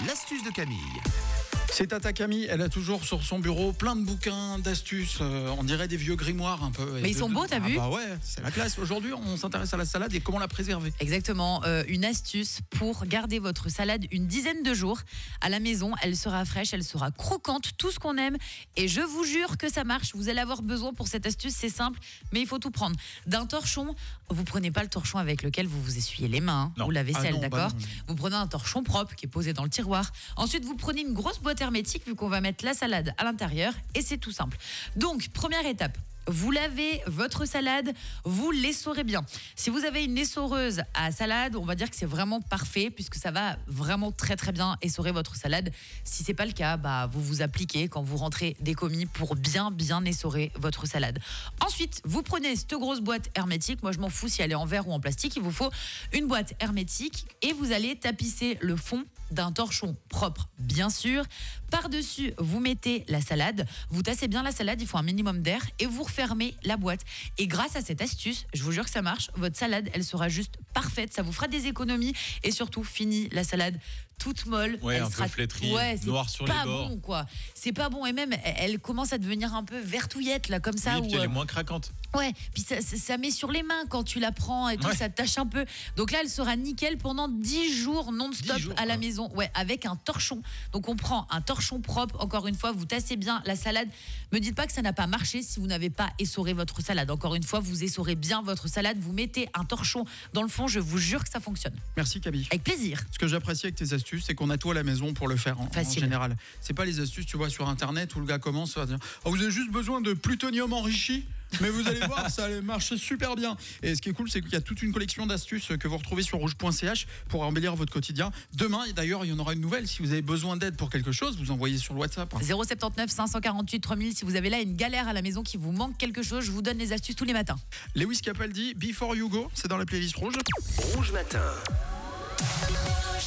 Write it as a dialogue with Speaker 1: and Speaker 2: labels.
Speaker 1: l'astuce de Camille.
Speaker 2: C'est Tata Camille, elle a toujours sur son bureau plein de bouquins, d'astuces, on dirait des vieux grimoires un peu.
Speaker 3: Mais ils sont beaux, t'as vu ?
Speaker 2: Bah ouais, c'est la classe. Aujourd'hui, on s'intéresse à la salade et comment la préserver.
Speaker 3: Exactement, une astuce pour garder votre salade une dizaine de jours à la maison. Elle sera fraîche, elle sera croquante, tout ce qu'on aime. Et je vous jure que ça marche. Vous allez avoir besoin pour cette astuce, c'est simple, mais il faut tout prendre. D'un torchon, vous prenez pas le torchon avec lequel vous vous essuyez les mains ou la vaisselle, d'accord ? Vous prenez un torchon propre qui est posé dans le tiroir. Ensuite, vous prenez une grosse boîte hermétique vu qu'on va mettre la salade à l'intérieur et c'est tout simple. Donc, première étape. Vous lavez votre salade, vous l'essorez bien. Si vous avez une essoreuse à salade, on va dire que c'est vraiment parfait puisque ça va vraiment très très bien essorer votre salade. Si c'est pas le cas, vous vous appliquez quand vous rentrez des commis pour bien essorer votre salade. Ensuite, vous prenez cette grosse boîte hermétique. Moi, je m'en fous si elle est en verre ou en plastique. Il vous faut une boîte hermétique et vous allez tapisser le fond d'un torchon propre, bien sûr. Par-dessus, vous mettez la salade. Vous tassez bien la salade, il faut un minimum d'air et vous refermez la boîte. Et grâce à cette astuce, je vous jure que ça marche, votre salade, elle sera juste parfaite. Ça vous fera des économies et surtout, fini la salade toute molle.
Speaker 4: Ouais,
Speaker 3: elle
Speaker 4: un
Speaker 3: sera...
Speaker 4: peu flétrie, noir sur les bords.
Speaker 3: Bon, quoi. C'est pas bon et même, elle commence à devenir un peu vertouillette, là, comme ça.
Speaker 4: Oui, puis elle est moins craquante.
Speaker 3: Ouais, puis ça met sur les mains quand tu la prends et tout, ça tâche un peu. Donc là, elle sera nickel pendant 10 jours non-stop à la maison. Ouais, avec un torchon. Donc on prend un torchon propre, encore une fois, vous tassez bien la salade. Me dites pas que ça n'a pas marché si vous n'avez pas essoré votre salade. Encore une fois, vous essorez bien votre salade, vous mettez un torchon dans le fond, je vous jure que ça fonctionne.
Speaker 2: Merci Camille.
Speaker 3: Avec plaisir.
Speaker 2: Ce que j'apprécie avec tes astuces, c'est qu'on a tout à la maison pour le faire en général. C'est pas les astuces, tu vois, sur internet où le gars commence à dire « vous avez juste besoin de plutonium enrichi ». Mais vous allez voir, ça marche super bien. Et ce qui est cool, c'est qu'il y a toute une collection d'astuces que vous retrouvez sur rouge.ch pour embellir votre quotidien. Demain, et d'ailleurs, il y en aura une nouvelle. Si vous avez besoin d'aide pour quelque chose, vous envoyez sur le WhatsApp.
Speaker 3: 079 548 3000. Si vous avez là une galère à la maison, qui vous manque quelque chose, je vous donne les astuces tous les matins.
Speaker 2: Lewis Capaldi, Before You Go, c'est dans la playlist rouge.
Speaker 1: Rouge Matin.